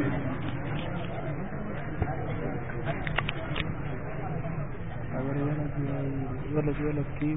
ولد كيم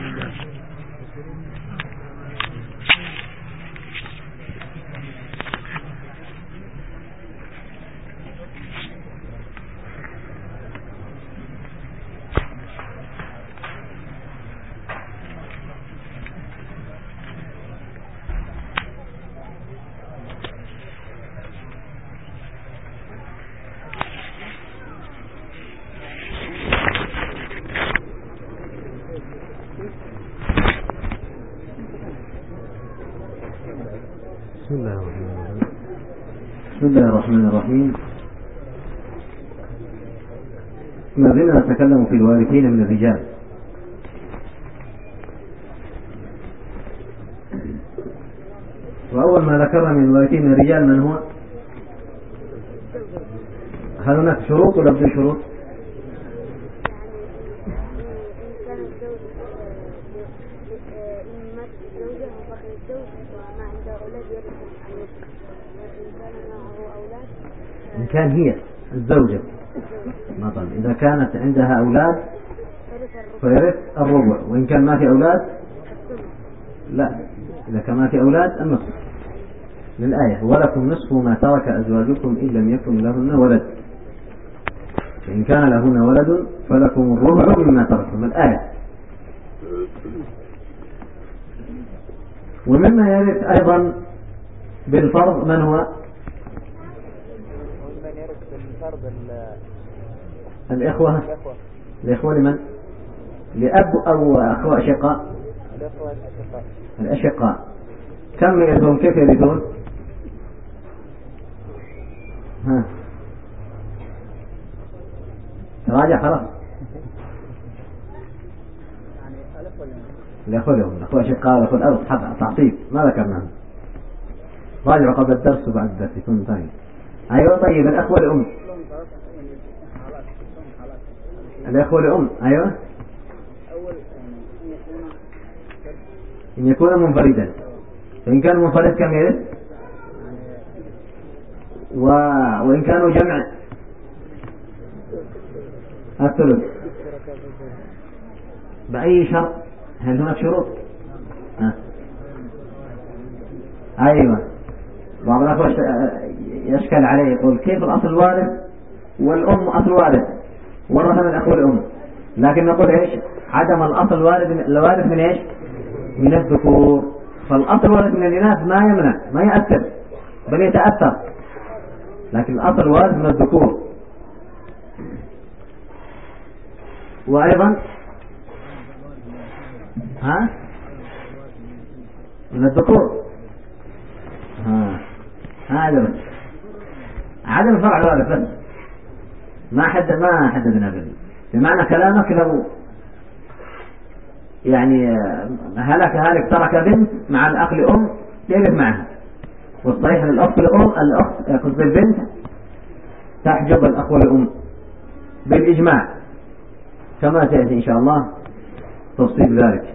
بسم الله الرحمن الرحيم. ما زلنا نتكلم في الوارثين من الرجال، وأول ما ذكرنا من الوارثين من الرجال من هو؟ هل هناك شروط ولا بدون شروط؟ إن كان هي الزوجة مثلا إذا كانت عندها أولاد فيرث الربع، وإن كان ما في أولاد لا، إذا كان ما في أولاد النصف للآية ولكم نصف ما ترك أزواجكم إن لم يكن لهن ولد، فإن كان لهن ولد فلكم الربع مما تركتم الآية. ومما يرث أيضا بالفرض من هو؟ الإخوة لمن؟ لأب أو أخوة أشقاء؟ الأشقاء. كم يرثون؟ كيف يرثون؟ راجع خلاص. الأخوة لهم الأخوة أشقاء الأخوة الأرض حق تعطيب ما ذكرناه، راجعوا قبل الدرس وبعد الدرس يكون ثاني. أيوة طيب الأخوة لأم، الأخوة لأم أيوة إن يكون منفردا، فإن كان منفرد كم يرث؟ وإن كانوا جمع الثلث. بأي شرط؟ هل هناك شروط؟ أيوة. بعض الأخوة يشكل عليه يقول كيف الأصل وارث والأم أصل وارث ورث من الأخوة الأم، لكن نقول إيش؟ عدم الأصل الوارث من إيش؟ من الذكور. فالأصل وارث من الإناث ما يمنع ما يأثر بل يتأثر، لكن الأصل وارث من الذكور. وأيضا من الذكور هذا بس عدم فرع الوارث بس ما حددنا به. بمعنى كلامك لو يعني هالك ترك بنت مع الأخ لأم يرث معها، والصحيح أن الأخت لأم الأخت بالبنت تحجب الأخوة لأم بالإجماع كما سيأتي إن شاء الله تفصيل ذلك.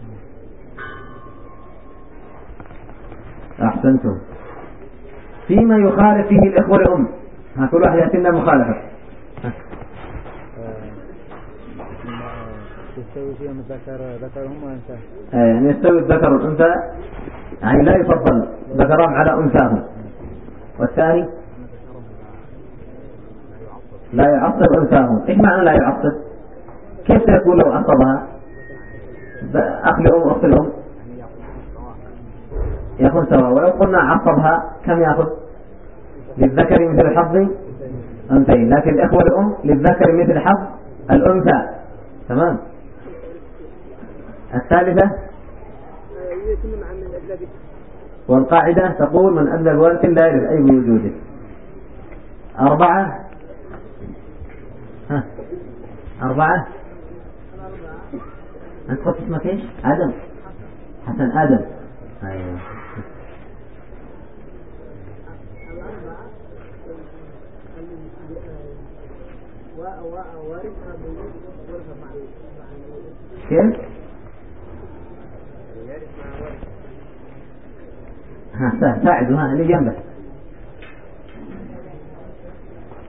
أحسنتم. فيما يخالف فيه الإخوة لأم كل واحد يأتينا مخالفة. يستوي فيهم ذكرهم وأنثى. يعني يستوي الذكر والأنثى، يعني لا يفضل ذكرهم على أنثاهم. والثاني لا يعصب أنثاهم. إيش معنى لا يعصب؟ كيف سيكون لو عصبها أخ لأم وأخت لأم؟ يأخذ سواء. ولو قلنا عصبها كم يأخذ؟ للذكر مثل حظ أنثيين، لكن الإخوة لأم للذكر مثل حظ الأنثى. تمام. الثالثة والقاعدة تقول من أدلى الوارث لا يرث أي بوجوده. 4 أنت قلت اسمك إيش؟ آدم حسن آدم. أيوه. كيف؟ ساعدوا اللي جنبك.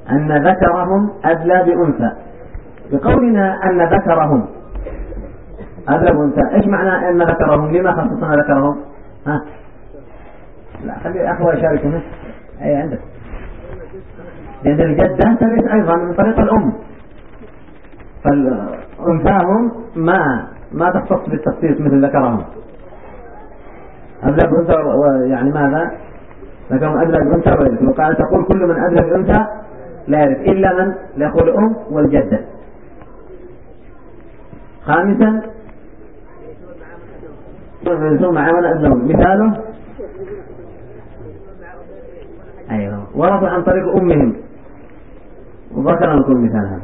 أن ذكرهم أدلى بأنثى. بقولنا أن ذكرهم أدلى بأنثى، إيش معنى أن ذكرهم؟ لما خصصنا ذكرهم؟ ها؟ لا خلي أخوة يشاركونه. أي عندك؟ لأن الجدة ترث أيضا من طريق الأم، فالأنثاهم ما تختص بالتخصيص مثل ذكرهم. أدلى بأنثى يعني ماذا؟ ذكرهم أدلى بأنثى ويرث، وقال تقول كل من أدلى بأنثى لا يرث إلا من الأخوة الأم والجدة. خامسا يرثون مع من أدلون، مثاله أيوه ورثوا عن طريق أمهم، وذكر لكم مثالها.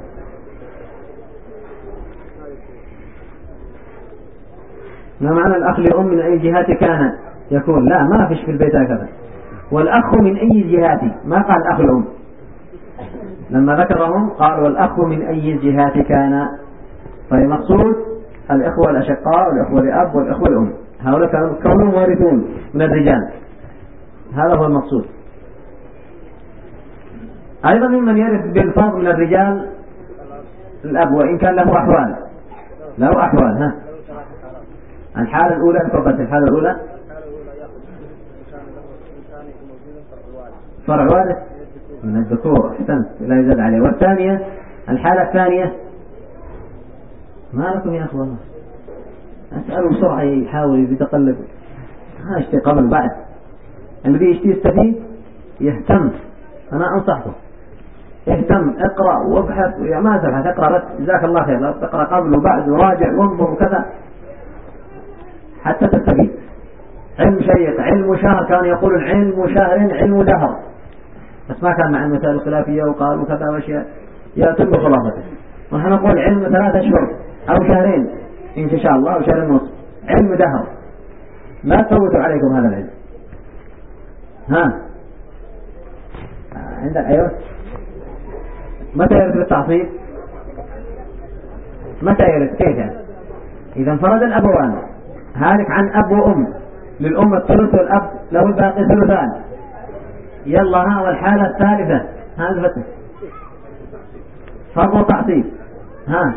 ما معنى الأخ لأم من أي جهات كان يكون؟ لا ما فيش في البيت هكذا. والأخ من أي جهات، ما قال أخ الأم، لما ذكرهم قال والأخ من أي جهات كان. طيب مقصود الإخوة الأشقاء والإخوة الأب والإخوة الأم، هؤلاء كونهم وارثون من الرجال، هذا هو المقصود. أيضا ممن يرث بالفرض من الرجال الأب وإن كان له أحوال، له أحوال. ها الحالة الأولى تفضلت. الحالة الأولى فرع وارث من الذكور، أحسنت لا يزاد عليه. والثانية الحالة الثانية ما لكم يا أخوان؟ أسأله بسرعة يحاول يتقلب، ها اشتي قبل بعد. الذي يشتي يستفيد يهتم، أنا أنصحكم اهتم، اقرأ وابحث، يا ما تبحث اقرأ بس جزاك الله خير، لا تقرأ قبل وبعد وراجع وانظر وكذا حتى تستفيد. علم شيق، علم شهر، كان يقول العلم شهر علم دهر، بس ما كان مع المسائل الخلافية وقالوا كذا واشياء يأتون بخلافته. ونحن نقول علم 3 أشهر أو شهرين إن شاء الله أو شهر ونصف، علم دهر، لا تفوتوا عليكم هذا العلم. ها عندك أيوه. متى يرث بالتعصيب؟ متى يرث؟ كيف يعني؟ إذا انفرد الأبوان، هالك عن أب وأم، للأم الثلث والأب له الباقي ثلثان. يلا ها والحالة الثالثة هذا فتح فرض وتعصيب. ها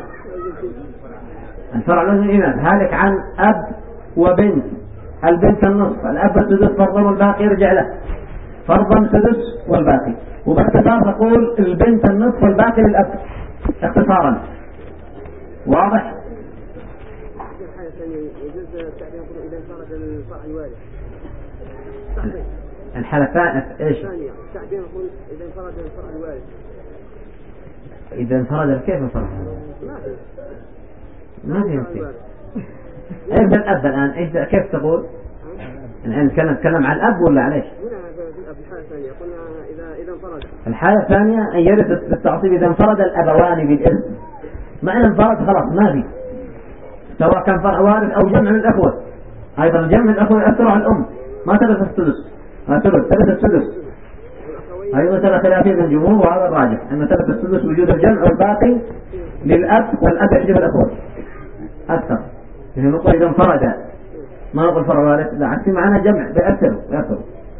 الفرع الذي الإمام هالك عن أب وبنت، البنت النصف، الأب السدس فرضا والباقي يرجع له، فرضا سدس والباقي. وباختصار نقول البنت النصف والباقي للأب اختصارا، واضح؟ الحالة الثانية ايش؟ التعبير يقول إذا انفرد الفرع الوارث. إذا انفرد كيف انفرد؟ ما في نفسي. ابن الأب الآن ايش كيف تقول؟ الآن نتكلم عن الأب ولا عليش؟ الحالة الثانية قلنا إذا انفرد. الحالة الثانية أن يرث بالتعصيب إذا انفرد الأبوان بالإرث. معنى انفرد خلاص ما في، سواء كان فرع وارث أو جمع من الأخوة. أيضا جمع الأخوة يأثر على الأم، ما ترث السدس، ترث السدس. هذه مسألة خلافية من الجمهور، وهذا الراجح أن ترث السدس وجود الجمع والباقي للأب، والأب يحجب الأخوة أكثر. يعني نقول إذا انفرد ما نقول فرع وارث، لا عكس معنا جمع بيأثر.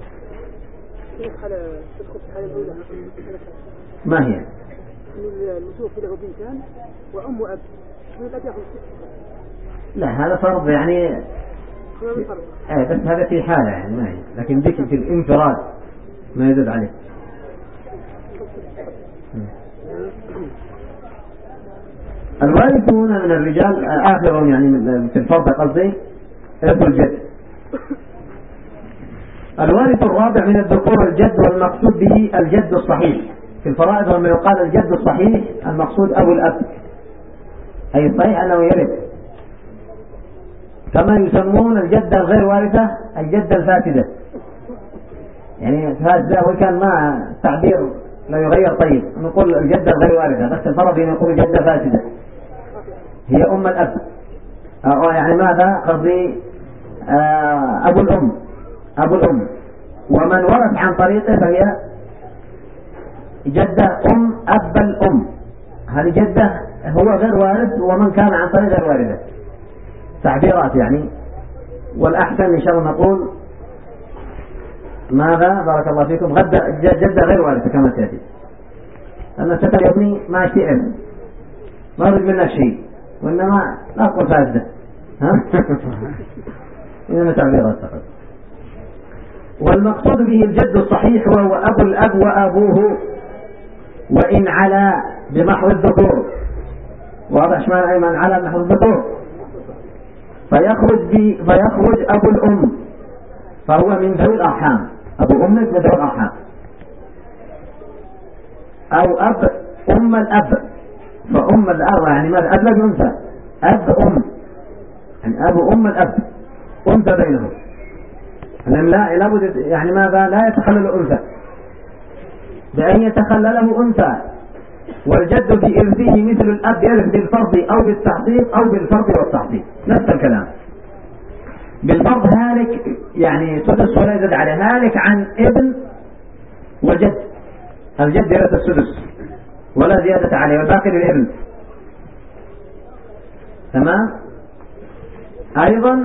ما هي؟ المتوفي له بنتان وأم وأب، لا هذا فرض يعني بس هذا في حالة يعني ما هي، لكن ذكر في الانفراد ما يزيد عليه. الوارثون من الرجال آخرهم يعني في الفرض قصدي إرث الجد. الوارث الرابع من الذكور الجد، والمقصود به الجد الصحيح. في الفرائض لما يقال الجد الصحيح المقصود أبو الأب، أي الصحيح أنه يرث، كما يسمون الجدة الغير وارثة الجدة الفاسدة. يعني فاسدة وكان ما تعبير لا يغير. طيب نقول الجدة الغير وارثة، بس الفرض يقول جدة فاسدة هي أم الأب، يعني ماذا قصدي أبو الأم، ومن ورث عن طريقه فهي جدة أم أب الأم. هذه جدة هو غير وارث، ومن كان عن طريق غير وارثة، تعبيرات يعني. والأحسن إن شاء الله نقول ماذا بارك الله فيكم جدة غير وارثة كما تأتي. أنا ستر يبني ما اشتئر ما أريد منك شيء وإنما لا أقول فاسدة ها إنما تعبيرات فقط. والمقصود به الجد الصحيح وهو أبو الأب وأبوه وإن على بمحو الذكور. واضح شمال أيمن على محو الذكور فيخرج أبو الأم فهو من ذوي الأرحام. أبو أمك من ذوي الأرحام أو أب أم الأب فأم الأب يعني ماذا أب لا أنثى أب أم يعني أبو أم الأب أنثى بينهم لا لابد يعني ماذا لا يتخلل أنثى بأن يتخلله أنثى. والجد في إرثه مثل الأب يرث بالفرض أو بالتحقيق أو بالفرض والتحقيق نفس الكلام. بالفرض هالك يعني سدس ولا يزد عليه هالك عن ابن وجد الجد يرث السدس ولا زيادة عليه والباقي للابن. تمام. أيضا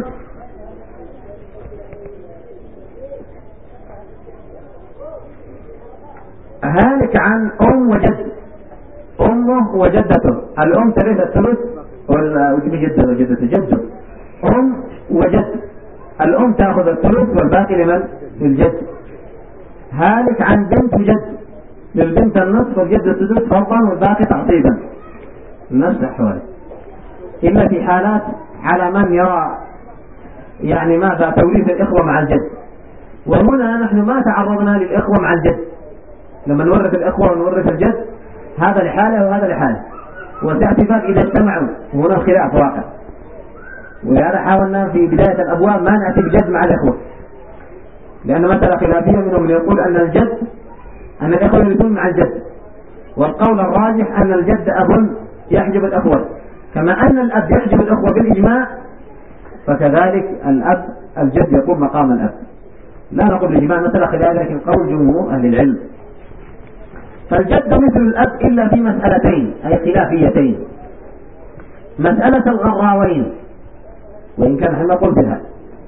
هالك عن أم وجد أمه وجدته. الأم ترث الثلث وجدته جده أم وجد الأم تأخذ الثلث والباقي لمن؟ للجد. هالك عن بنت وجد للبنت النصف والجد السدس فرضا والباقي تعصيبا نفس الحوالي إلا في حالات على من يرى يعني ماذا توريث الإخوة مع الجد. وهنا نحن ما تعرضنا للإخوة مع الجد لما نورث الإخوة ونورث الجد هذا لحاله وهذا لحاله وسيأتي باب إذا اجتمعوا وهنا الخلاف واقع. ولهذا حاولنا في بداية الأبواب ما نأتي بجد مع الإخوة لأن مسألة خلافية منهم من يقول أن الإخوة يرثون مع الجد والقول الراجح أن الجد أب يحجب الأخوة كما أن الأب يحجب الأخوة بالإجماع فكذلك الجد يقوم مقام الأب. لا نقول الإجماع مسألة خلافية لكن قول جمهور أهل العلم. فالجد مثل الأب إلا في مسألتين أي خلافيتين. مسألة الغراوين وإن كان حين نقول بها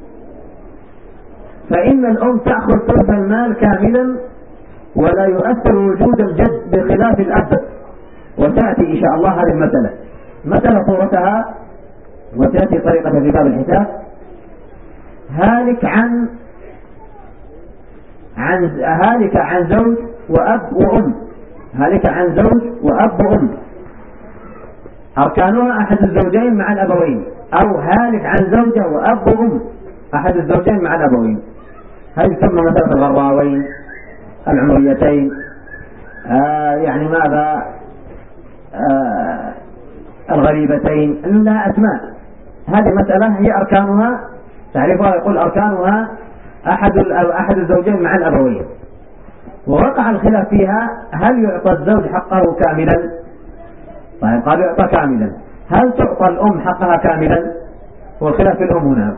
فإن الأم تأخذ ثلث المال كاملا ولا يؤثر وجود الجد بخلاف الأب وتأتي إن شاء الله هذه المسألة صورتها وتأتي طريقة في باب الحساب. هالك عن زوج وأب وأم. هالك عن زوج وأب وأم أركانها أحد الزوجين مع الأبوين أو هالك عن زوجة وأب وأم أحد الزوجين مع الأبوين. هل تسمى مسألة الغراوين العمريتين يعني ماذا الغريبتين لها أسماء. هذه مسألة هي أركانها تعرفها يقول أركانها أحد الزوجين مع الأبوين. ووقع الخلاف فيها هل يعطى الزوج حقه كاملا؟ طيب قالوا يعطى كاملا. هل تعطى الأم حقها كاملا؟ والخلاف في الأم هنا.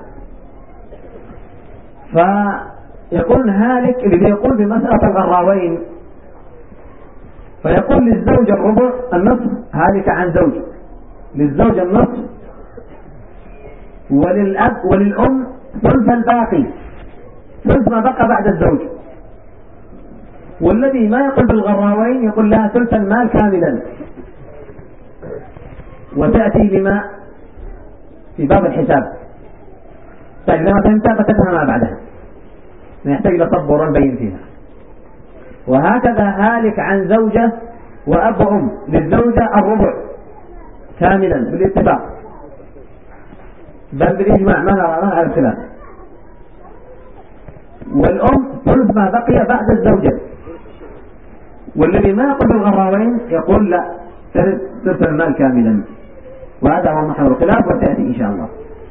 فيقول هالك اللي يقول بمسألة الغراوين فيقول للزوج الربع النصف هالك عن زوج للزوج النصف وللأب وللأم ثلث الباقي ثلث ما بقى بعد الزوج. والذي ما يقول بالغراوين يقول لها ثلث المال كاملا وتأتي لما في باب الحساب. طيب لما تنتهي فتفهم ما بعدها نحتاج لصبر نبين فيها. وهكذا هالك عن زوجة وأب وأم للزوجة الربع كاملا بالاتفاق بل بالإجماع ما نرى على الخلاف. والأم ثلث ما بقي بعد الزوجة. والذي ما يقول بالغراوين يقول لا ثلث المال كاملا. وهذا هو محور الخلاف وتأتي إن شاء الله.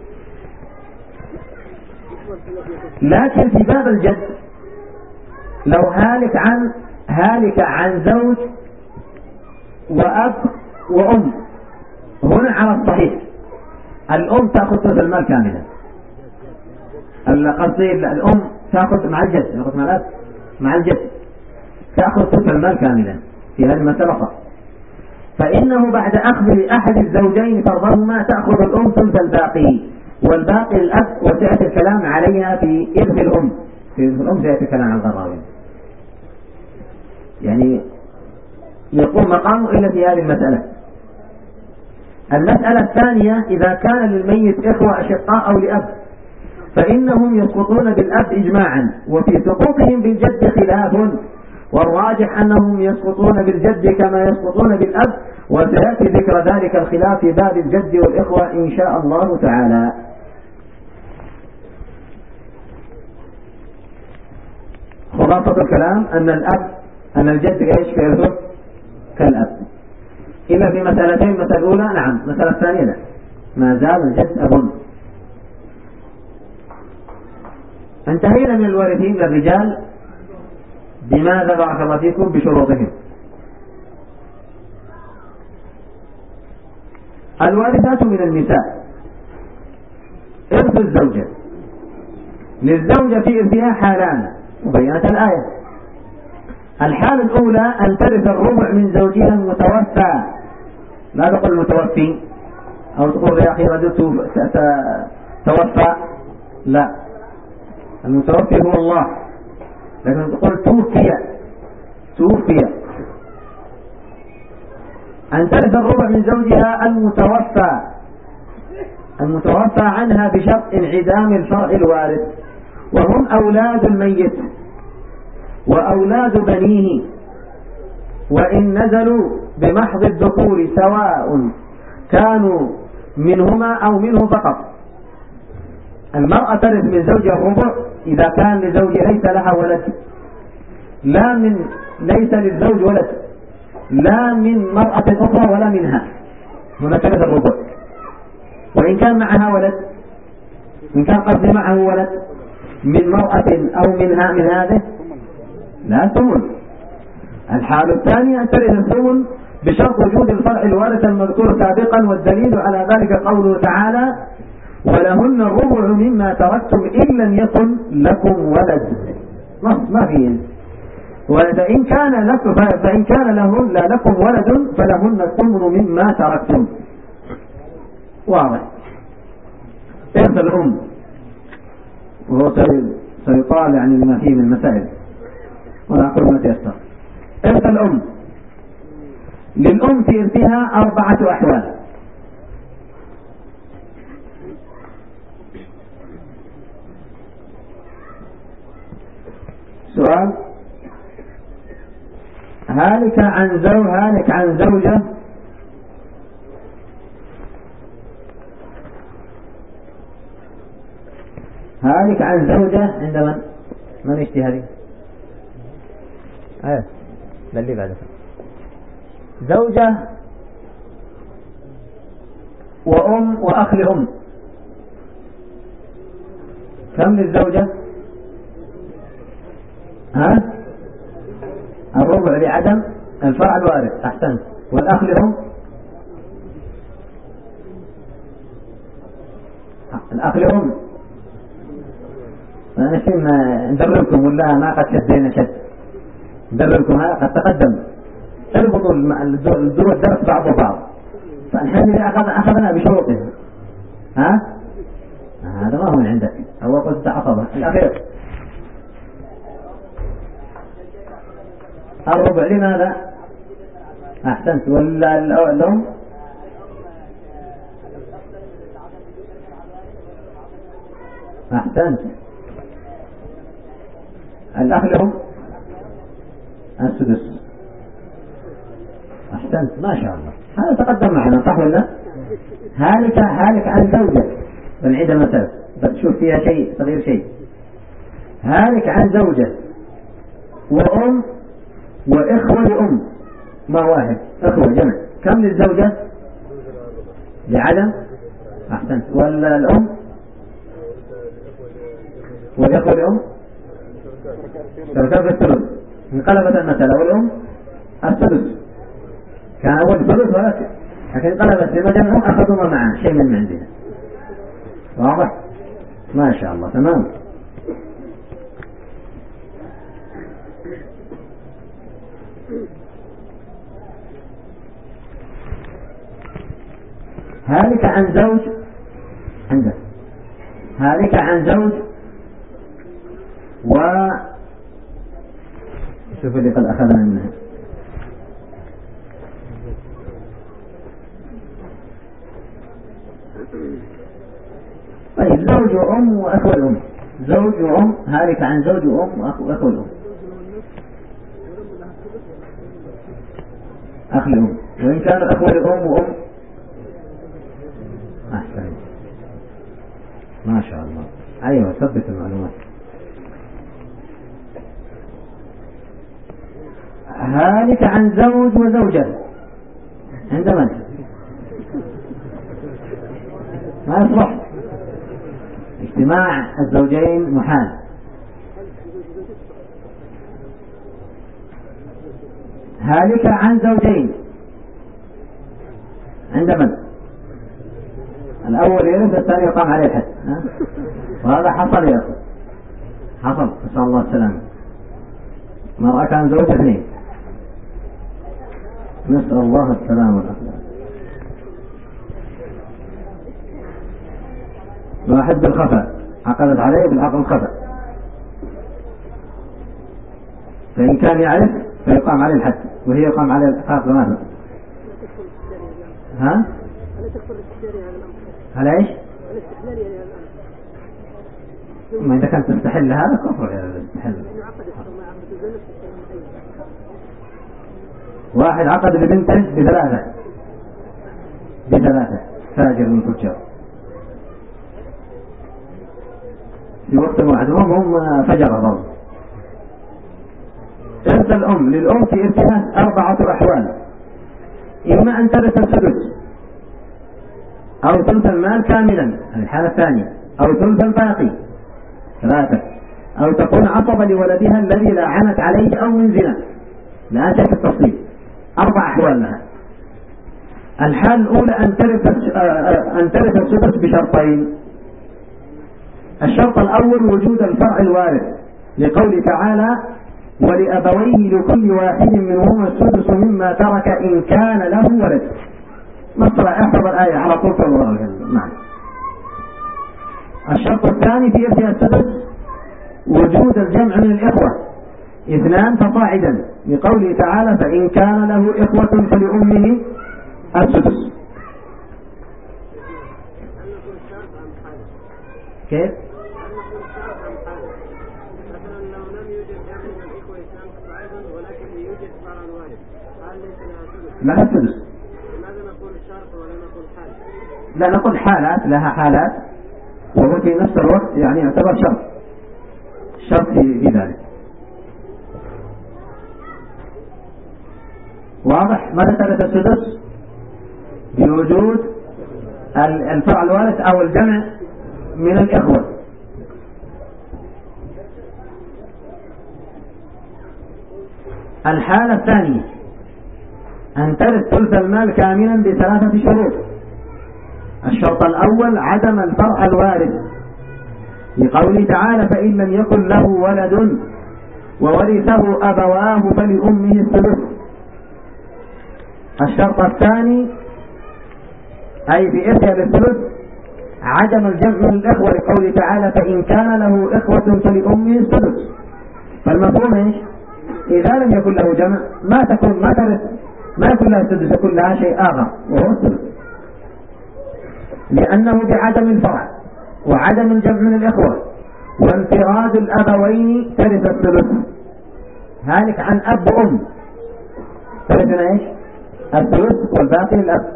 لكن في باب الجد لو هالك عن زوج وأب وأم هنا على الصحيح الأم تأخذ ثلث المال كاملا. الأم تأخذ مع الجد يأخذ مع الأب مع الجد تأخذ ثلث المال كاملا في هذه المسألة فقط. فإنه بعد أخذ أحد الزوجين فرضهما تأخذ الأم ثلث الباقي والباقي الأب وسيأتي الكلام عليها في إرث الأم. في إرث الأم سيأتي الكلام عن الغراوين. يعني يقوم مقامه إلا في هذه المسألة. المسألة الثانية: إذا كان للميت إخوة أشقاء أو لأب فإنهم يسقطون بالأب إجماعا، وفي سقوطهم بالجد خلاف، والراجح أنهم يسقطون بالجد كما يسقطون بالأب، وسيأتي ذكر ذلك الخلاف في باب الجد والإخوة إن شاء الله تعالى. خلاصة الكلام أن الجد إيش كيرث كالأب، إلا في مسألتين: المسألة الأولى نعم، المسألة الثانية لا، ما زال الجد أظن. انتهينا من الوارثين للرجال. بماذا بارك الله فيكم؟ بشروطهم. الوارثات من النساء: إرث الزوجة. للزوجة في إرثها حالان وبينت الآية. الحالة الأولى أن ترث الربع من زوجها المتوفى، لا تقول المتوفي أو تقول يا أخي رجل توفى، لا، المتوفي هو الله، لكن تقول توفي. أن ترث الربع من زوجها المتوفى عنها بشرط انعدام الفرع الوارث، وهم أولاد الميت وأولاد بنيه، وإن نزلوا بمحض الذكور سواء كانوا منهما أو منه فقط. المرأة ترث من زوجها الربع إذا كان لزوج ليس لها ولد، ليس للزوج ولد، لا من مرأة أخرى ولا منها، هنا ترث الربع. وإن كان معها ولد، إن كان قصد معه ولد من مرأة أو منها من هذه، لا ثمن. الحالة الثانية أن ترث الثمن بشرط وجود الفرع الوارث المذكور سابقا، والدليل على ذلك قوله تعالى: ولهن الربع مما تركتم إن لم يكن لكم ولد. ما فيه. فإن كان لهن لا لكم ولد فلهن الثمن مما تركتم. واضح. إرث الأم، وهو سيطال يعني لما فيه من المسائل، ولا أقول ما تيسر. إرث الأم: للأم في إرثها 4 أحوال. سؤال: هالك عن زوجة هالك عن زوجة عند من يشتي هذه؟ اللي بعده زوجة وأم وأخ لأم. كم للزوجة؟ الربع لعدم الفرع الوارث. أحسنت. والأخ لأم؟ الأخ لأم أنا ندربكم ولا ما قد شدينا شد؟ ندربكم، هذا قد تقدم. اربطوا الدرس بعض، فالحين أخذنا بشروطه. هذا ما هو من عندك، هو قلت عصبة الأخير. الربع لماذا؟ أحسنت. ولا الأم؟ أحسنت. الأخ لهم السدس. أحسنت، ما شاء الله، هذا تقدم معنا صح ولا؟ هالك عن زوجة، بنعيد المسألة بتشوف فيها شيء صغير شيء. هالك عن زوجة وأم وإخوة لأم، ما واحد، إخوة جمع. كم للزوجة؟ لعدم. أحسنت. ولا الأم والإخوة لأم شركات في الثلث، انقلبت المسألة. والأم الثلث، كان أول ثلث ولكن انقلبت لما جمعوا أخذوا ما معه شيء من عندنا. واضح؟ ما شاء الله، تمام. هالك عن زوج عنده، هالك عن زوج شوف اللي قد أخذنا منها. الأم وأخو الأم، زوج وأم، هالك عن زوج وأم وأخو الأم، أخ الأم. وإن كان أخو الأم وأم أحسن، ما شاء الله. أيوة، ثبت المعلومات. هالك عن زوج وزوجة عند من؟ ما يصلح، اجتماع الزوجين محال. هالك عن زوجين عند من؟ الأول يرد، الثاني يقام عليه الحد. وهذا حصل يا أخي، حصل، نسأل الله السلامة. مرأة كان زوج اثنين، نسأل الله السلامة والعافية. واحد بالخفاء عقدت عليه بالعقد الخفاء، فإن كان يعرف فيقام عليه الحد، وهي يقام عليه الحد ماذا؟ ها؟ هل ايش؟ ما إذا كانت تستحل هذا كفر يا تستحل. واحد عقد لبنته بثلاثة فاجر من فجار في وقت معدوم، هم فجر ضرب. إرث الأم للأم في إرثها 4 أحوال: إما أن ترث السدس، أو ثلث المال كاملا، الحالة الثانية، أو ثلث الباقي 3، أو تكون عصبة لولدها الذي لا عنت عليه أو من زنا. لا شك التفصيل، 4 أحوال لها. الحالة الأولى أن ترث السدس بشرطين: الشرط الأول وجود الفرع الوارث، لقول تعالى: ولأبويه لكل واحد منهما السدس مما ترك إن كان له ولد. مصر احفظ الآية على طول معنا. الشرط الثاني في إرث السدس وجود الجمع من الإخوة 2 فصاعدا، لقوله تعالى: فإن كان له إخوة فلأمه السدس. كيف؟ لا السدس، لا نقول حالات، لها حالات، وهو في نفس الوقت يعني يعتبر شرط في ذلك. واضح؟ متى ترث السدس؟ بوجود الفرع الوارث أو الجمع من الإخوة. الحالة الثانية أن ترث ثلث المال كاملا ب3 شروط: الشرط الأول عدم الفرع الوارث، لقوله تعالى: فإن لم يكن له ولد وورثه أبواه فلأمه الثلث. الشرط الثاني أي في إرث الثلث عدم الجمع من الإخوة، لقوله تعالى: فإن كان له إخوة فلأمه الثلث. فالمفهوم إيش؟ إذا لم يكن له جمع ما ترث، ما يكون لها السدس، يكون لها شيء آخر وهو الثلث، لأنه بعدم الفرع وعدم الجمع من الإخوة وانفراد الأبوين ترث الثلث. هالك عن أب وأم ترثنا إيش؟ الثلث، والباقي للأب.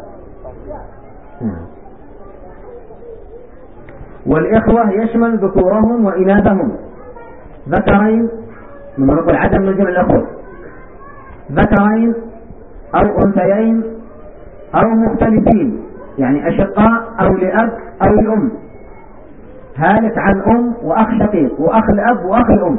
والإخوة يشمل ذكورهم وإناثهم، ذكرين من نقول عدم من جمع الأخوة، ذكرين أو أنثيين أو مختلفين، يعني أشقاء أو لأب أو لأم. هالك عن أم وأخ شقيق وأخ الأب وأخ الأم،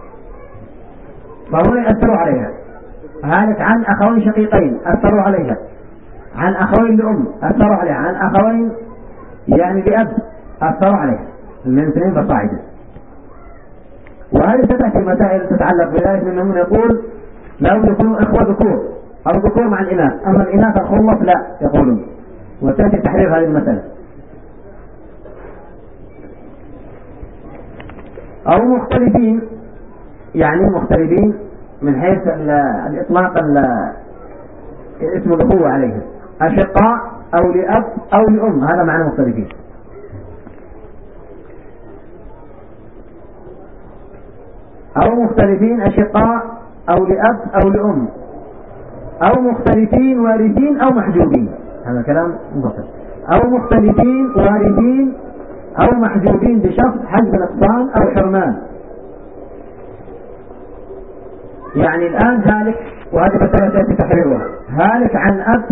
فهو يأثروا عليها. هالك عن أخوين شقيقين أثروا عليها، عن أخوين لأم أثروا عليها، عن أخوين يعني لأب أثروا عليها، من 2 فصاعدا. وهذه ستأتي مسائل تتعلق بذلك، منهم يقول لا يكونوا إخوة ذكور أو ذكور مع الإناث، أما الإناث الخلط لا يقولون، وتأتي تحرير هذه المسألة. أو مختلفين، يعني مختلفين من حيث الإطلاق اسم الأخوة عليهم، أشقاء أو لأب أو لأم، هذا معنى مختلفين. أو مختلفين أشقاء أو لأب أو لأم، أو مختلفين وارثين أو محجوبين، هذا كلام مفصل، أو مختلفين وارثين أو محجوبين بشرط حجب نقصان أو حرمان. يعني الآن هالك، وهذه مسألة تأتي تحريرها، هالك عن أب،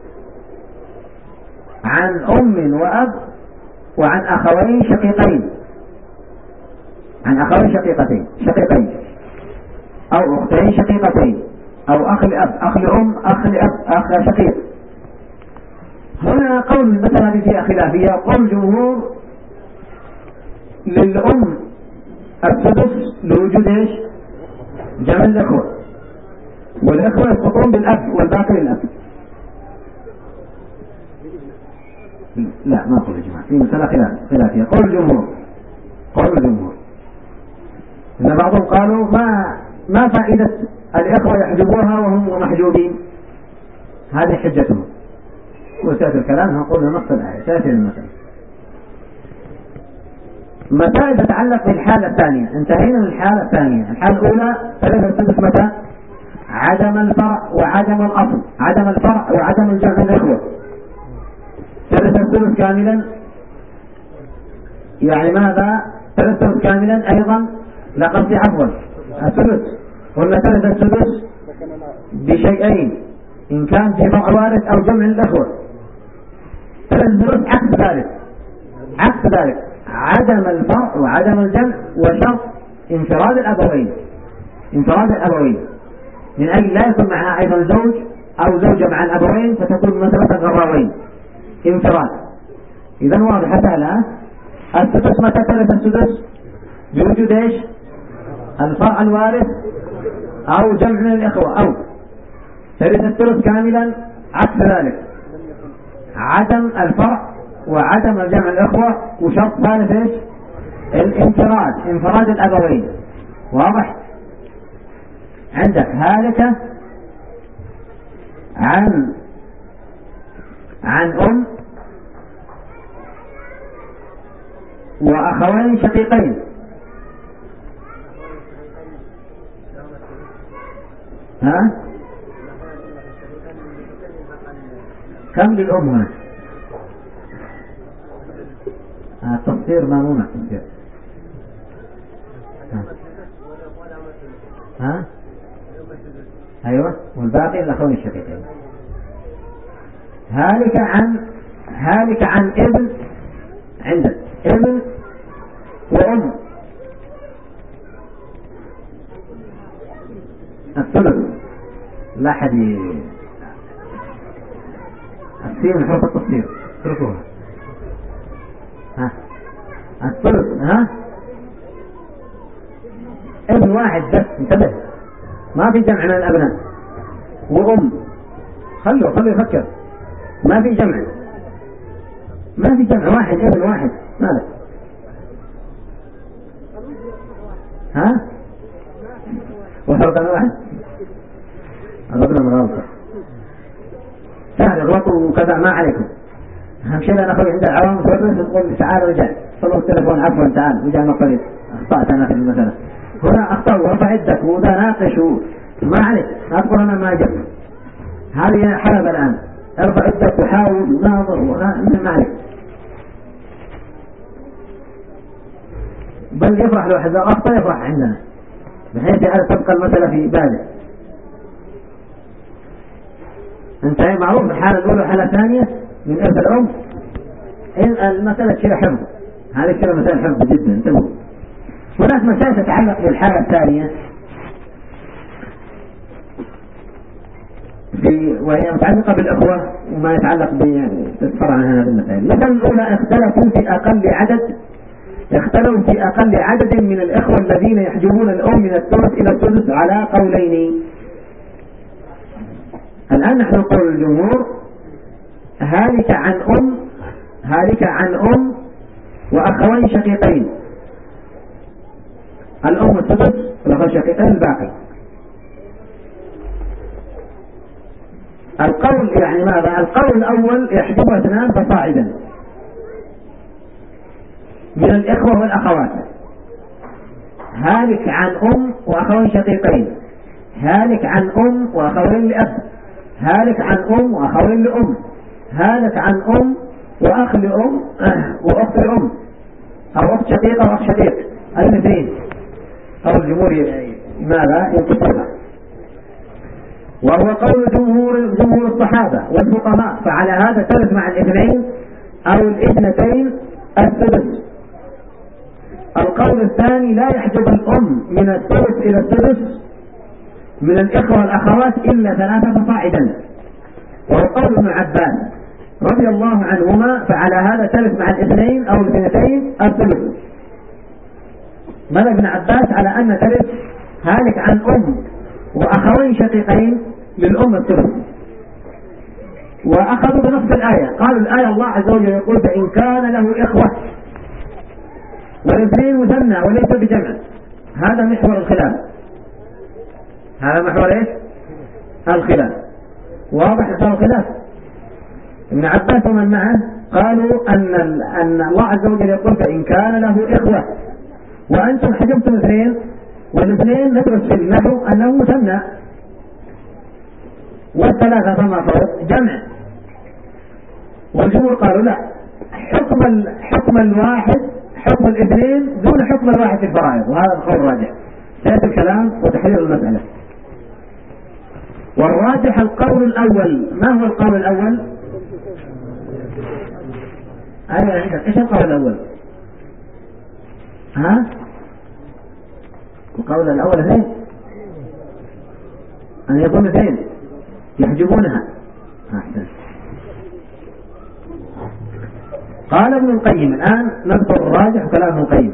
عن أم وأب، وعن أخوين شقيقين، عن أخوين شقيقين أو أختين شقيقتين، أو أخ لأب، أخ لأم، أخ لأب، أخ شقيق. هنا قول المسألة فيها خلافية. قول الجمهور للأم السدس لوجود ايش؟ جمع الأخوة، والأخوة يسقطون بالأب والباقي للأب. لا ما أقول يا جماعة، في مسألة خلافية. قول الجمهور إن بعضهم قالوا ما فائدة الإخوة يحجبوها وهم محجوبين، هذه حجتهم. وسأتي الكلام هنقول نص الآية، سأتي المسألة. مسائل تتعلق بالحالة الثانية. انتهينا من الحالة الثانية. الحالة الأولى ثلاثة السدس متى؟ عدم الفرع وعدم الأصل، عدم الفرع وعدم الجمع الإخوة. ثلاثة السدس كاملا، يعني ماذا؟ ثلاثة السدس كاملا أيضا لقصد عفوا السدس، قلنا ثلاثة السدس بشيئين، إن كان في فرع وارث أو جمع الإخوة. ثلاثة السدس عكس ذلك عدم الفرع وعدم الجمع، وشرط انفراد الأبوين من أجل لا يكون معها أيضا زوج أو زوجة مع الأبوين فتكون مسألة غراوين، انفراد. إذن واضحة سهلة. السدس متى ثلاثة السدس؟ بوجود ايش؟ الفرع الوارث أو جمع من الإخوة، أو ثلاثة الثلث كاملا عكس ذلك عدم الفرع وعدم الجمع الإخوة، وشرط ثالث ايش؟ انفراد الأبوين. واضح؟ عندك هالكة عن أم وأخوين شقيقين، ها؟ كم للأم هنا؟ التفسير ما ممنع التفسير. ها؟ أيوة، والباقي الأخوين الشقيقين. هالك عن ابن، عندك ابن وأم، الثلث لا أحد السين من حروف التفسير اتركوها. ها الثلث، ها ابن واحد بس، انتبه، ما في جمع من الأبناء، وأم خلوا يفكر، ما في جمع، واحد ابن واحد، ماذا؟ ها وحرقنا واحد غضنا مغالطة سهل اغلطوا وكذا ما عليكم. أهم شيء أنا أخذ عند العوام تقول تعال رجع صلوا التلفون عفوا تعال وجاء مقرد أخطأت أنا في المسألة هنا، أخطأ ورفع يدك وده ناقش ما عليك، لا تقول أنا ما جبت، هذه حلب الآن، ارفع يدك وحاول وناظر ما عليك. بل يفرح لو حذا أخطأ يفرح عندنا بحيث أن تبقى المسألة في باله. انتهي معروف الحالة الأولى والحالة الثانية من إرث الأم، إن المسألة كده حفظ، هذه كده مسألة حفظ جدا. انتبهوا، هناك مسائل تتعلق بالحالة الثانية وهي متعلقة بالأخوة وما يتعلق بالفرع عن هذه المسائل. مثلا الأولى اختلفوا في أقل عدد من الإخوة الذين يحجبون الأم من الثلث إلى السدس على قولين. الآن نحن نقول الجمهور هالك عن أم وأخوين شقيقين، الأم السدس والأخوين الشقيقين الباقي. القول يعني ماذا؟ القول الأول يحجب 2 فصاعدا من الإخوة والأخوات. هالك عن أم وأخوين شقيقين، هالك عن أم وأخوين لأب، هالك عن أم وأخوين لأم، هالك عن أم وأخ لأم وأخت لأم، أو أخت شقيقة وأخ شقيق، الاثنين، أو الجمهور ماذا ينقصها. وهو قول جمهور الصحابة والفقهاء، فعلى هذا ترث مع الاثنين أو الاثنتين السدس. القول الثاني لا يحجب الأم من الثلث إلى السدس من الإخوة والأخوات إلا 3 فصاعدا، وهو قول ابن عباس رضي الله عنهما، فعلى هذا ترث مع الاثنين أو الاثنتين الثلث. ماذا ابن عباس على أن ترث هالك عن أم وأخوين شقيقين للأم الثلث، وأخذوا بنص الآية، قالوا الآية الله عز وجل يقول فإن كان له إخوة، والاثنين مثنى وليس بجمع. هذا محور الخلاف، هذا محور ايش؟ الخلاف. واضح الخلاف. ابن عباس ومن معه قالوا أن الله عز وجل يقول فإن كان له إخوة، وأنتم حجبتم اثنين، والاثنين ندرس في النحو أنه مثنى، والثلاثة فما فوق جمع. والجمهور قالوا لا، حكم الواحد حكم الاثنين دون حكم الواحد في الفرائض، وهذا القول الراجح. سيأتي الكلام وتحرير المسألة. والراجح القول الأول. ما هو القول الأول؟ أيوة عندك. إيش القول الأول؟ ها؟ القول الأول اثنين، أن يكون اثنين يحجبونها. أحسن. قال ابن القيم، الآن نذكر الراجح وكلام ابن القيم.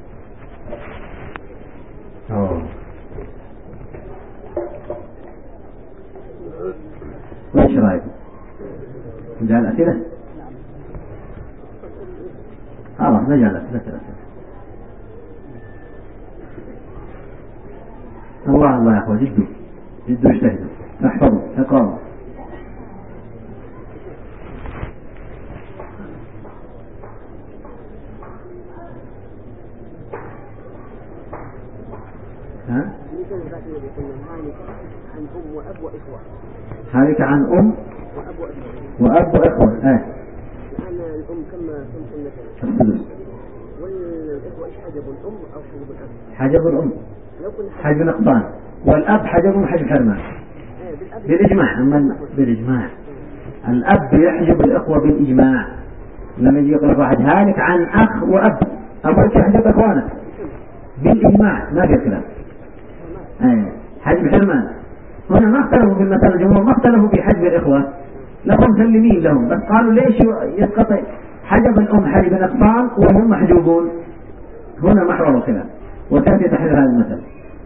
وإيش رأيكم؟ نجعل أسئلة؟ خلاص نجعل أسئلة. الله يا أخوة، جدوا اجتهدوا، احفظوا، اقرأوا. هالك عن أم وأب وإخوة. لأن الأم كما السدس، والإخوة إيش حجب الأم أو حجب الأب؟ حجب الأم حجب نقصان، والأب حجب حرمان بالإجماع. أما بالإجماع الأب يحجب الإخوة بالإجماع. لما يجي يقول واحد هالك عن أخ وأب، أبوك يحجب إخوانك بالإجماع، ما في كلام. حجب حرمان. هنا ما اختلفوا في المسألة، الجمهور ما اختلفوا في حجب الإخوة، لهم مسلمين لهم، بس قالوا ليش يسقط حجب الأم حجب نقصان وهم محجوبون. هنا محور الخلاف، وتأتي تحرير هذه المسألة.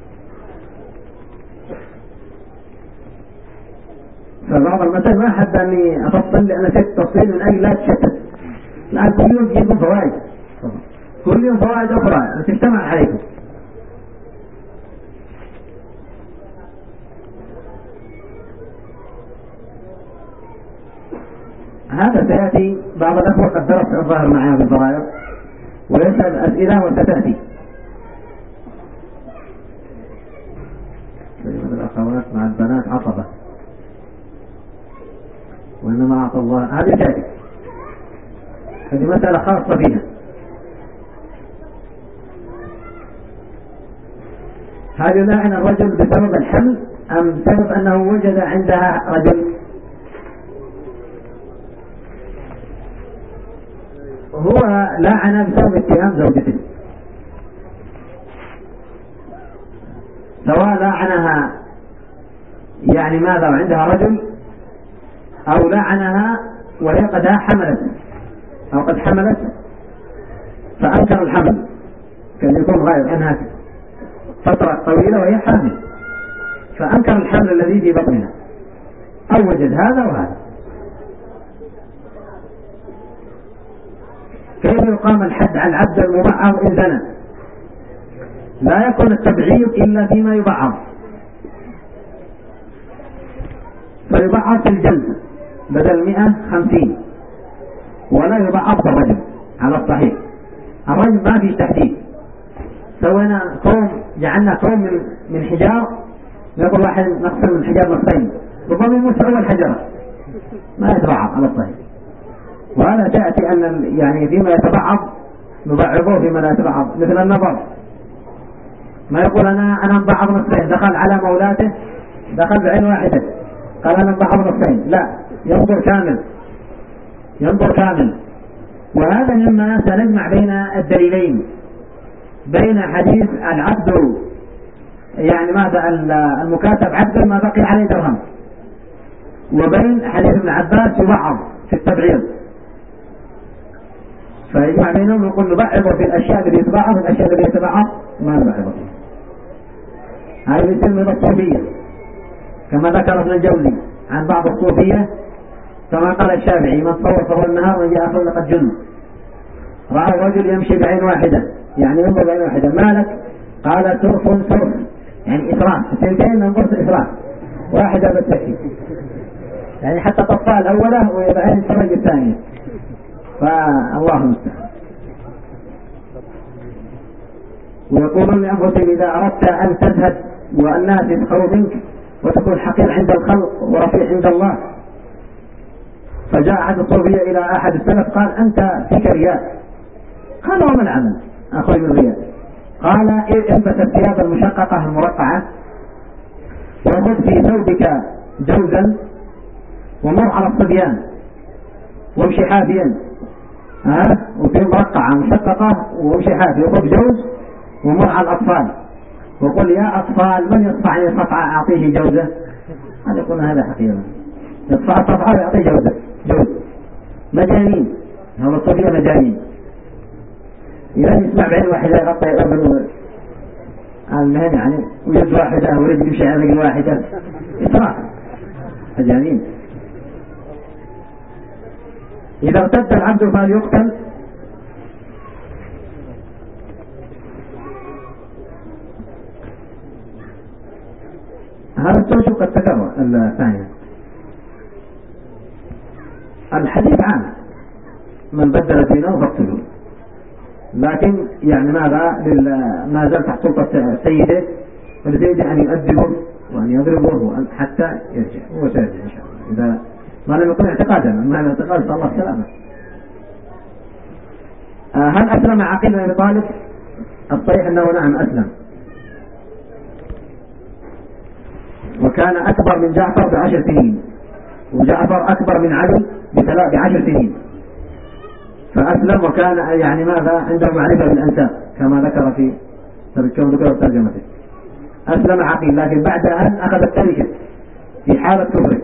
فبعض المسائل ما أحب أني أفصل، لأن أتيت تفصيل من أجل لا تشتت. الآن كل يوم تجيكم فوائد، كل يوم فوائد أخرى تجتمع عليكم. هذا سيأتي بعض الأخوة قد درس الظاهر معنا في الفرائض ويسأل أسئلة وستأتي. الأخوات مع البنات عصبة، وإنما أعطى الله. هذه تأتي، هذه مسألة خاصة فيها. هل يلاعن الرجل بسبب الحمل أم بسبب أنه وجد عندها رجل؟ هو لاعن بسبب اتهام زوجته، سواء لاعنها يعني ماذا وعندها رجل، أو لاعنها وهي قد حملت أو قد حملت فأنكر الحمل، كان يكون غير أنها فترة طويلة وهي حامل، فأنكر الحمل الذي في بطنها، أو وجد هذا وهذا. كيف يقام الحد على العبد المبعض إن زنى؟ لا يكون التبعيض إلا فيما يبعض، فيبعض في الجلد بدل 150، ولا يبعض في الرجم على الصحيح. الرجم ما فيه تحديد، سوينا كوم، جعلنا كوم من حجار، نقول واحد نقسم من حجار نصين، ربما يموت أول حجرة ما يتبعض على الصحيح. وهذا تأتي أن يعني فيما يتبعض نبعضه فيما لا يتبعض، مثل النظر، ما يقول أنا نبعض نصين، دخل على مولاته دخل بعين واحدة قال أنا نبعض نصين، لا، ينظر كامل. وهذا مما سنجمع بين الدليلين، بين حديث العبد يعني ماذا المكاتب عبد ما بقي عليه درهم، وبين حديث ابن عباس يبعض في التبعيض، فيجمع بينهم ونقول نبعض في الأشياء التي يتبعض، الأشياء التي يتبعض ما نبعض فيها. هذه يسمى الصوفية كما ذكر ابن الجوزي عن بعض الصوفية، كما قال الشافعي: من صور فهو النهار ومن جاء آخر لقد جن. رأى الرجل يمشي بعين واحدة، يعني ينظر بعين واحدة، مالك؟ قال سرف، يعني إسراف، الثنتين ننظر في إسراف، واحدة بس تكفي، يعني حتى تطفى الأولى ويبعين الفرج الثانية، فالله المستعان. ويقولون لأنفسهم: إذا أردت أن تزهد والناس يسخروا منك وتكون حقير عند الخلق ورفيع عند الله، فجاء أحد الصوفية إلى أحد السلف قال: أنت فيك رياء. قال: وما العمل أخرج من الرياء؟ قال: البس الثياب المشققة المرقعة، وخذ في ثوبك جوزا، ومر على الصبيان وامشي حافيا، وفي مرقعة مشققة وامشي حافي، وخذ جوز ومر على الأطفال وقل: يا أطفال من يصفع لي صفعة أعطيه جوزة. هذا يقولون هذا حقيقة، يصفع صفعة ويعطيه جوز. مجانين، هذا الصوفية مجانين. إذا يسمع بعين واحدة يغطي قبل المهن يعني، ويد واحدة ورجل يمشي على رجل واحدة، إسراف، مجانين. إذا ارتد العبد فليقتل. هذا التوجه قد تكرر الثانية. الحديث عام: من بدل دينه فاقتلوه، لكن يعني ما زال تحت سلطة سيده، فلسيده أن يؤدبه وأن يضربه حتى يرجع، هو سيرجع إن شاء الله إذا ما لم يكن اعتقادا. أما هذا اعتقاد صلى الله عليه وسلم. هل أسلم عقيل بن أبي طالب؟ الصحيح أنه نعم أسلم، وكان أكبر من جعفر ب10 سنين، وجعفر أكبر من علي ب10 سنين، فأسلم وكان يعني عنده معرفة بالأنساب كما ذكر في ترجمته. أسلم عقيل، لكن بعد أن أخذ التركة في حالة كفره.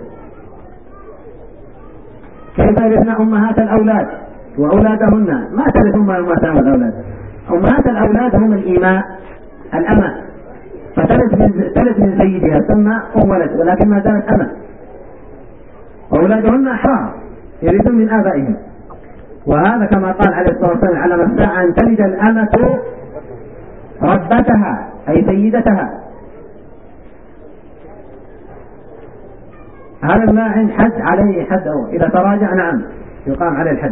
كيف يرثن أمهات الأولاد وأولادهن؟ ما ترث أمهاتهم الأولاد. أمهات الأولاد هم الإيماء، الأمة، فترث من سيدها ثم أم ولد، ولكن ما زالت أمة. أولادهن أحرار يرثون من آبائهم، وهذا كما قال عليه الصلاة والسلام: على الساعة أن تلد الأمة ربتها أي سيدتها. هذا الماعن حد عليه حد، أو إذا تراجع نعم يقام عليه الحد.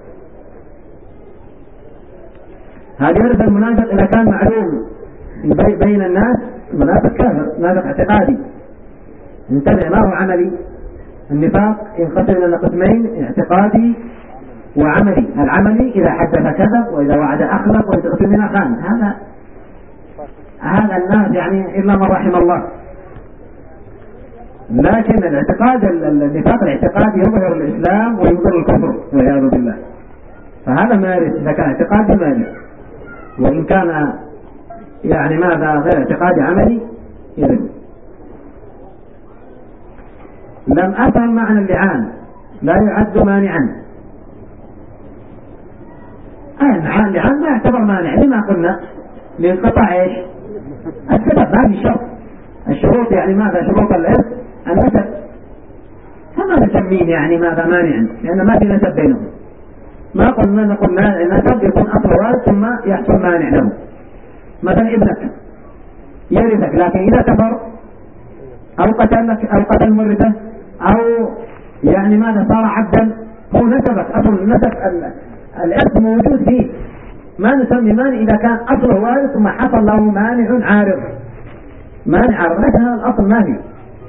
هذا يرث المنافق إذا كان معلوم بين الناس، المنافق كافر، منافق اعتقادي. انتبه، ما هو عملي. النفاق ينقسم إلى قسمين: اعتقادي وعملي. العملي إذا حدث كذب، وإذا وعد أخلف، وإذا اؤتمن خان. هذا الناس يعني إلا من رحم الله. لكن الاعتقاد، النفاق الاعتقادي يظهر الإسلام ويظهر الكفر والعياذ بالله، فهذا ما يرث إذا كان اعتقادي ما يرث، وإن كان يعني غير اعتقادي عملي يرث. لم أفهم معنى اللعان، لا يعد مانعا. اللعان ما يعتبر مانع، لما قلنا لانقطاع ايش؟ السبب، هذه الشرط. الشروط يعني شروط الإرث النسب، فما نسميه يعني مانعا، لأن ما في نسب بينهم. ما نقول النسب يكون أصل وارث ثم يحصل مانع له. مثلا ابنك يرثك، لكن إذا كفر أو قتلك أو قتل مورثه أو صار عبدا، هو نسبك، أصل النسب الإرث موجود فيه، ما نسمي مانع إذا كان أصله وارث ثم حصل له مانع عارض. مانع عارض ليس هذا الأصل ما فيه.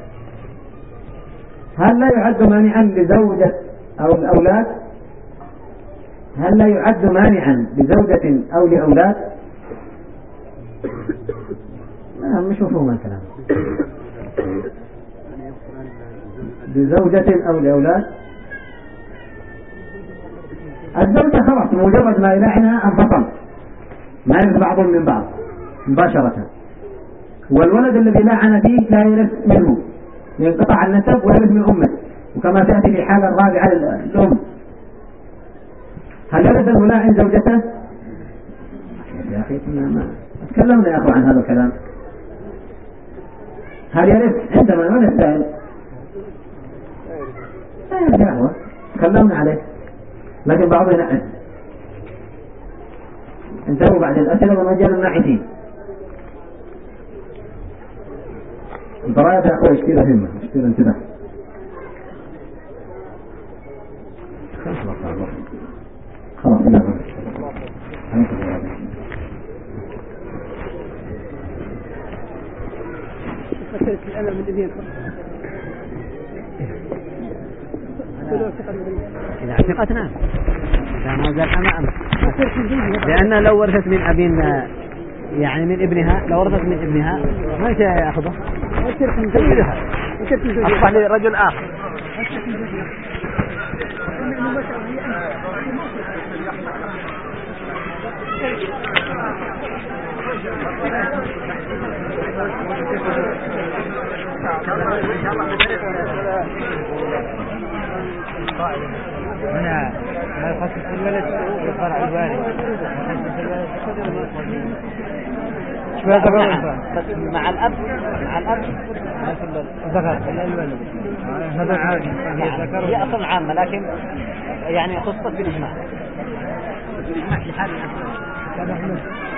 هل لا يعد مانعا لزوجة أو الأولاد؟ هل لا يعد مانعا لزوجة أو لأولاد؟ لا مش مفهوم الكلام. لزوجة أو لأولاد الزوجة خلاص مجرد ما يلعنها انفصل، ما يرث بعضهم من بعض مباشرة. والولد الذي لعن فيه لا يرث منه، ينقطع النسب ويرث من أمه، وكما تأتي في الحالة الرابعة الأم. هل يرث الملاعن زوجته؟ يا أخي ما تكلمنا يا أخو عن هذا الكلام. هل يرث عندما من السائل؟ لا يرث يا أخوة، تكلمنا عليه، لكن بعضهم ينعس. انتهوا بعد الأسئلة ومجال الناحيتين. الضرائب يا أخوة اشتري همة، اشتري انتباه. خلاص لا أنا من الذين إذا اعتقت نعم لا ما زال أمام، لأن لو ورثت من أب يعني من ابنها، لو ورثت من ابنها ما يأخذه أصبح لرجل آخر. هنا ما يخصص الولد يفرع الوالد مع الأب هذا عادي، هي أصل عامة لكن يعني خصصت بالإجماع في حال